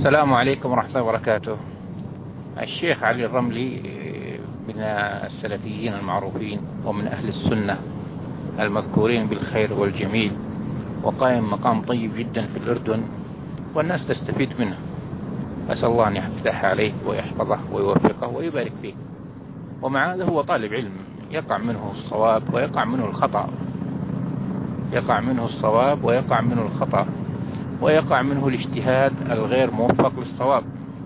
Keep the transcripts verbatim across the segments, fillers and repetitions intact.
السلام عليكم ورحمة الله وبركاته. الشيخ علي الرملي من السلفيين المعروفين ومن أهل السنة المذكورين بالخير والجميل، وقائم مقام طيب جدا في الأردن، والناس تستفيد منه. أسأل الله أن يفتح عليه ويحفظه ويوفقه ويبارك فيه. ومع هذا هو طالب علم، يقع منه الصواب ويقع منه الخطأ، يقع منه الصواب ويقع منه الخطأ، ويقع منه الاجتهاد الغير موفق للصواب.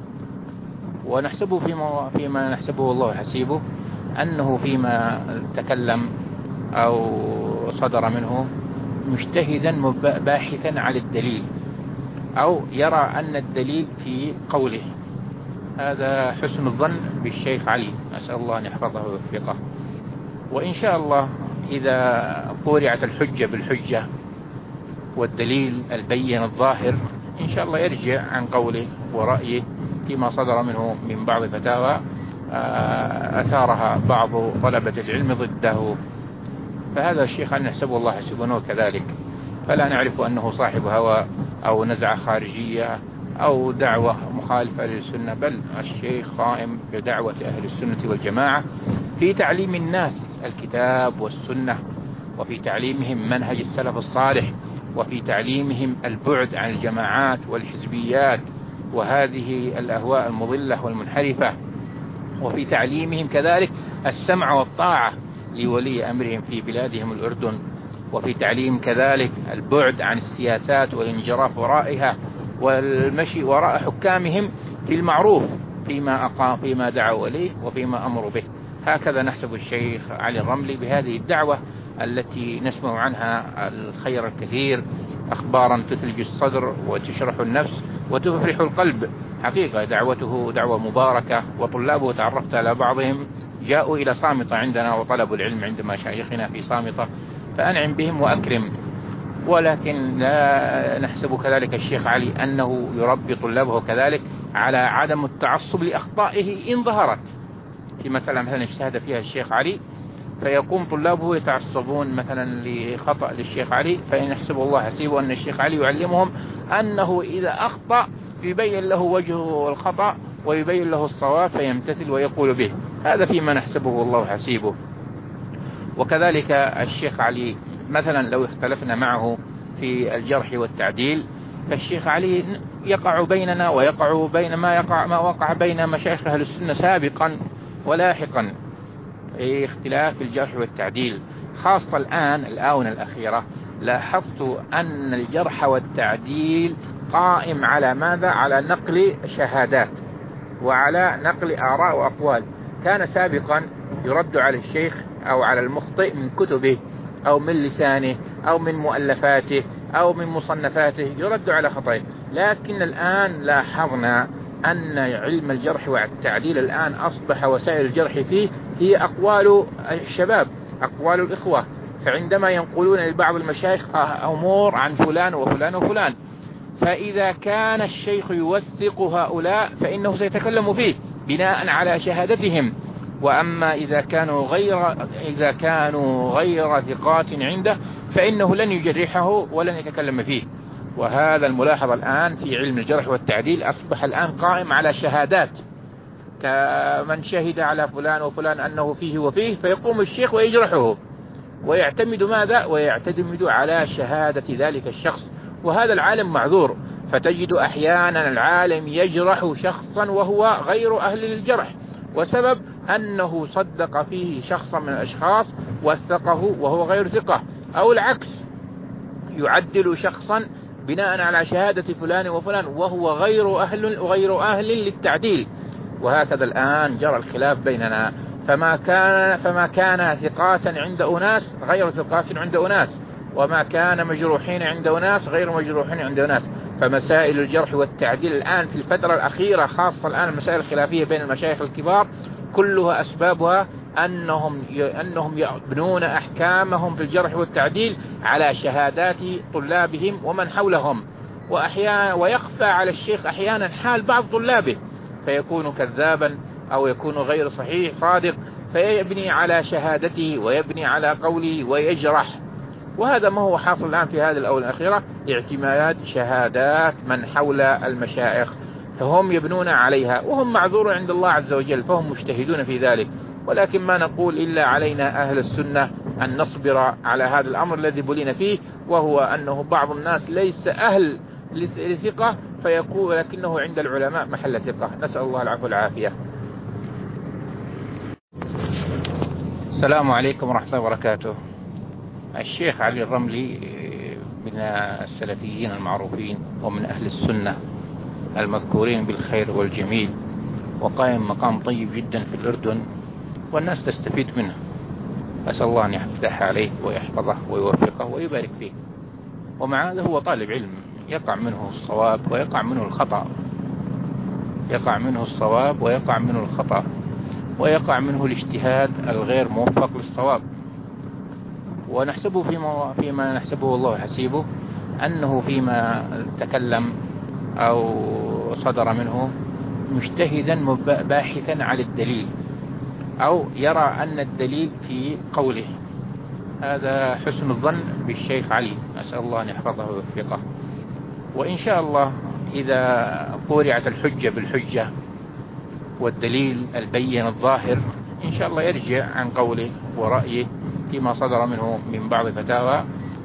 ونحسبه فيما, فيما نحسبه الله حسيبه أنه فيما تكلم أو صدر منه مجتهدا باحثا عن الدليل، أو يرى أن الدليل في قوله. هذا حسن الظن بالشيخ علي، أسأل الله أن يحفظه ويوفقه. وإن شاء الله إذا قرعت الحجة بالحجة والدليل البين الظاهر، إن شاء الله يرجع عن قوله ورأيه فيما صدر منه من بعض فتاوى أثارها بعض طلبة العلم ضده. فهذا الشيخ علي نحسبه الله حسبه كذلك، فلا نعرف أنه صاحب هوى أو نزعة خارجية أو دعوة مخالفة للسنة، بل الشيخ قائم بدعوة أهل السنة والجماعة في تعليم الناس الكتاب والسنة، وفي تعليمهم منهج السلف الصالح، وفي تعليمهم البعد عن الجماعات والحزبيات وهذه الأهواء المضلة والمنحرفة، وفي تعليمهم كذلك السمع والطاعة لولي أمرهم في بلادهم الأردن، وفي تعليم كذلك البعد عن السياسات والانجراف ورائها والمشي وراء حكامهم في المعروف فيما أقام فيما دعوا إليه وفيما أمروا به. هكذا نحسب الشيخ علي الرملي بهذه الدعوة التي نسمع عنها الخير الكثير، أخبارا تثلج الصدر وتشرح النفس وتفرح القلب. حقيقة دعوته دعوة مباركة، وطلابه تعرفت على بعضهم جاءوا إلى صامتة عندنا وطلبوا العلم عند مشايخنا في صامتة، فأنعم بهم وأكرم. ولكن لا نحسب كذلك الشيخ علي أنه يربي طلابه كذلك على عدم التعصب لأخطائه إن ظهرت في مسألة مثلا اجتهد فيها الشيخ علي، فيقوم طلابه يتعصبون مثلا لخطأ للشيخ علي، فإن يحسب الله حسيبه أن الشيخ علي يعلمهم أنه إذا أخطأ يبين له وجهه الخطأ ويبين له الصواب فيمتثل ويقول به. هذا فيما نحسبه الله حسيبه. وكذلك الشيخ علي مثلا لو اختلفنا معه في الجرح والتعديل، فالشيخ علي يقع بيننا ويقع بين ما يقع ما وقع بين مشايخ أهل السنة سابقا ولاحقا في اختلاف الجرح والتعديل. خاصة الآن الآونة الأخيرة لاحظت أن الجرح والتعديل قائم على ماذا؟ على نقل شهادات وعلى نقل آراء وأقوال. كان سابقا يرد على الشيخ أو على المخطئ من كتبه أو من لسانه أو من مؤلفاته أو من مصنفاته، يرد على خطئه. لكن الآن لاحظنا أن علم الجرح والتعديل الآن أصبح وسائل الجرح فيه هي أقوال الشباب، أقوال الإخوة. فعندما ينقلون لبعض المشايخ أمور عن فلان وفلان وفلان، فإذا كان الشيخ يوثق هؤلاء فإنه سيتكلم فيه بناء على شهادتهم. وأما إذا كانوا غير إذا كانوا غير ثقات عنده فإنه لن يجرحه ولن يتكلم فيه. وهذا الملاحظ الآن في علم الجرح والتعديل أصبح الآن قائم على شهادات، كمن شهد على فلان وفلان أنه فيه وفيه، فيقوم الشيخ ويجرحه ويعتمد ماذا؟ ويعتمد على شهادة ذلك الشخص. وهذا العالم معذور، فتجد أحيانا العالم يجرح شخصا وهو غير أهل للجرح، وسبب أنه صدق فيه شخصا من الأشخاص وثقه وهو غير ثقة، أو العكس يعدل شخصا بناء على شهادة فلان وفلان وهو غير أهل وغير أهل للتعديل. وهكذا الآن جرى الخلاف بيننا، فما كان فما كان ثقات عند أناس غير ثقات عند أناس، وما كان مجروحين عند أناس غير مجروحين عند أناس. فمسائل الجرح والتعديل الآن في الفترة الأخيرة، خاصة الآن المسائل الخلافية بين المشايخ الكبار، كلها أسبابها أنهم أنهم يبنون أحكامهم في الجرح والتعديل على شهادات طلابهم ومن حولهم، وأحيانا ويخفى على الشيخ أحيانا حال بعض طلابه، فيكون كذابا أو يكون غير صحيح صادق، فيبني على شهادته ويبني على قوله ويجرح. وهذا ما هو حاصل الآن في هذه الأولى الأخيرة، اعتماد شهادات من حول المشايخ. فهم يبنون عليها وهم معذور عند الله عز وجل، فهم مجتهدون في ذلك. ولكن ما نقول إلا علينا أهل السنة أن نصبر على هذا الأمر الذي بلينا فيه، وهو أنه بعض الناس ليس أهل لثقة فيقول لكنه عند العلماء محل ثقة. نسأل الله العفو والعافية. السلام عليكم ورحمة الله وبركاته. الشيخ علي الرملي من السلفيين المعروفين ومن أهل السنة المذكورين بالخير والجميل، وقائم مقام طيب جدا في الأردن والناس تستفيد منه. أسأل الله أن يفتح عليه ويحفظه ويوفقه ويبارك فيه. ومع هذا هو طالب علم، يقع منه الصواب ويقع منه الخطأ، يقع منه الصواب ويقع منه الخطأ، ويقع منه الاجتهاد الغير موفق للصواب. ونحسبه فيما, فيما نحسبه الله حسيبه أنه فيما تكلم أو صدر منه مجتهدا باحثا على الدليل، أو يرى أن الدليل في قوله. هذا حسن الظن بالشيخ علي، أسأل الله أن يحفظه ويوفقه. وإن شاء الله إذا قرعت الحجة بالحجة والدليل البين الظاهر إن شاء الله يرجع عن قوله ورأيه فيما صدر منه من بعض فتاوى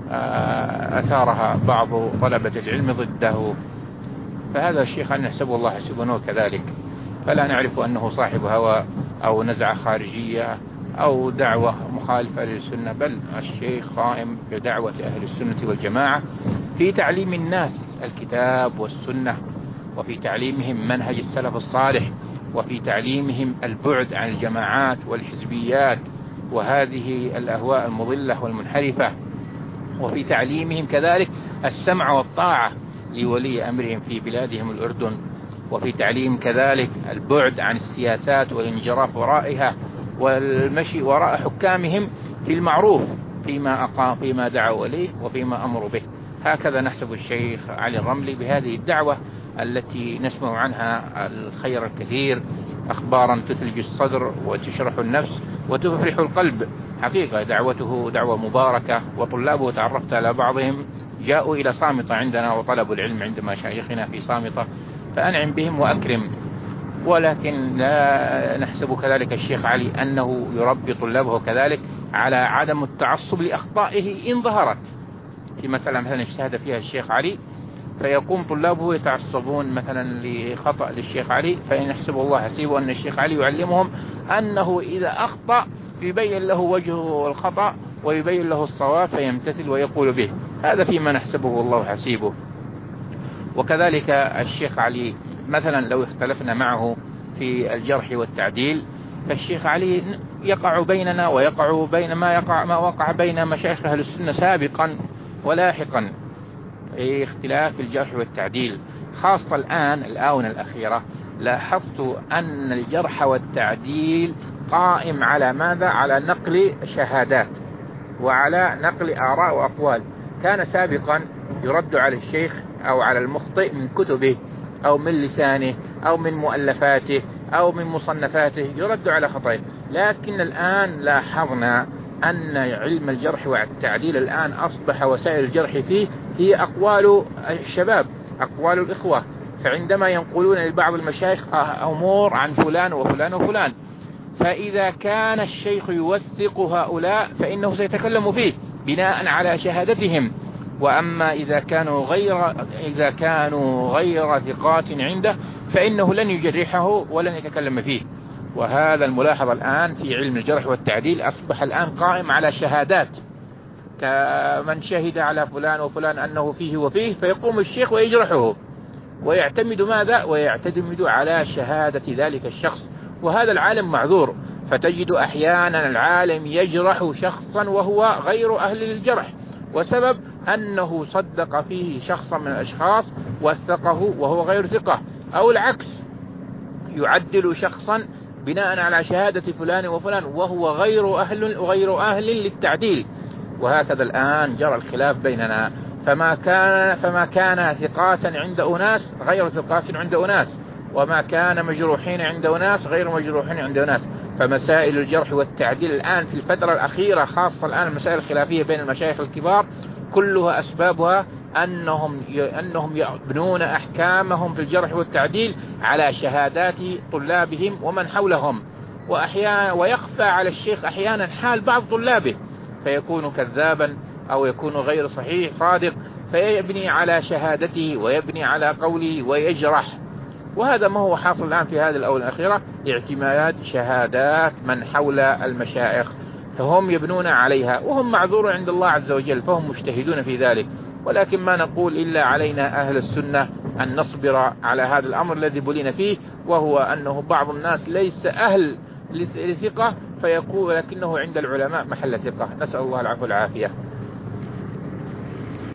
أثارها بعض طلبة العلم ضده. فهذا الشيخ علي نحسبه الله حسبه كذلك، فلا نعرف أنه صاحب هوى أو نزعة خارجية أو دعوة مخالفة للسنة، بل الشيخ قائم بدعوة أهل السنة والجماعة في تعليم الناس الكتاب والسنة، وفي تعليمهم منهج السلف الصالح، وفي تعليمهم البعد عن الجماعات والحزبيات وهذه الأهواء المضلة والمنحرفة، وفي تعليمهم كذلك السمع والطاعة لولي أمرهم في بلادهم الأردن، وفي تعليم كذلك البعد عن السياسات والانجراف ورائها والمشي وراء حكامهم في المعروف فيما أقام فيما دعوا إليه وفيما أمروا به. هكذا نحسب الشيخ علي الرملي بهذه الدعوة التي نسمع عنها الخير الكثير، أخبارا تثلج الصدر وتشرح النفس وتفرح القلب. حقيقة دعوته دعوة مباركة، وطلابه تعرفت على بعضهم جاءوا إلى صامتة عندنا وطلبوا العلم عند مشايخنا في صامتة، فأنعم بهم وأكرم. ولكن لا نحسب كذلك الشيخ علي أنه يربي طلابه كذلك على عدم التعصب لأخطائه إن ظهرت. في مسألة مثلا اجتهد فيها الشيخ علي فيقوم طلابه يتعصبون مثلا لخطأ للشيخ علي، فإن يحسب الله حسيبه أن الشيخ علي يعلمهم أنه إذا أخطأ يبين له وجهه الخطأ ويبين له الصواب فيمتثل ويقول به. هذا فيما نحسبه الله حسيبه. وكذلك الشيخ علي مثلا لو اختلفنا معه في الجرح والتعديل، فالشيخ علي يقع بيننا ويقع بين ما يقع ما وقع بين مشايخ أهل السنة سابقا ولاحقا، اختلاف الجرح والتعديل. خاصة الآن الآونة الأخيرة لاحظت أن الجرح والتعديل قائم على ماذا؟ على نقل شهادات وعلى نقل آراء وأقوال. كان سابقا يرد على الشيخ أو على المخطئ من كتبه أو من لسانه أو من مؤلفاته أو من مصنفاته، يرد على خطئه. لكن الآن لاحظنا أن علم الجرح والتعديل الآن أصبح وسائل الجرح فيه هي أقوال الشباب، أقوال الإخوة. فعندما ينقلون لبعض المشايخ أمور عن فلان وفلان وفلان، فإذا كان الشيخ يوثق هؤلاء فإنه سيتكلم فيه بناء على شهادتهم. وأما إذا كانوا غير إذا كانوا غير ثقات عنده فإنه لن يجرحه ولن يتكلم فيه. وهذا الملاحظ الآن في علم الجرح والتعديل أصبح الآن قائم على شهادات، كمن شهد على فلان وفلان أنه فيه وفيه، فيقوم الشيخ ويجرحه ويعتمد ماذا؟ ويعتمد على شهادة ذلك الشخص. وهذا العالم معذور. فتجد أحيانا العالم يجرح شخصا وهو غير أهل للجرح، وسبب أنه صدق فيه شخصا من الأشخاص وثقه وهو غير ثقة، أو العكس يعدل شخصا بناء على شهادة فلان وفلان وهو غير أهل غير أهل للتعديل. وهكذا الآن جرى الخلاف بيننا، فما كان فما كان ثقات عند أناس غير ثقات عند أناس، وما كان مجروحين عند أناس غير مجروحين عند أناس. فمسائل الجرح والتعديل الآن في الفترة الأخيرة، خاصة الآن المسائل الخلافية بين المشايخ الكبار، كلها أسبابها أنهم أنهم يبنون أحكامهم في الجرح والتعديل على شهادات طلابهم ومن حولهم، وأحيانا ويخفى على الشيخ أحيانا حال بعض طلابه فيكون كذابا أو يكون غير صحيح صادق، فيبني على شهادته ويبني على قوله ويجرح. وهذا ما هو حاصل الآن في هذه الأونة الأخيرة، اعتماد شهادات من حول المشايخ، فهم يبنون عليها وهم معذور عند الله عز وجل، فهم مجتهدون في ذلك. ولكن ما نقول إلا علينا أهل السنة أن نصبر على هذا الأمر الذي بلينا فيه، وهو أنه بعض الناس ليس أهل لثقة فيقول لكنه عند العلماء محل ثقة. نسأل الله العفو والعافية.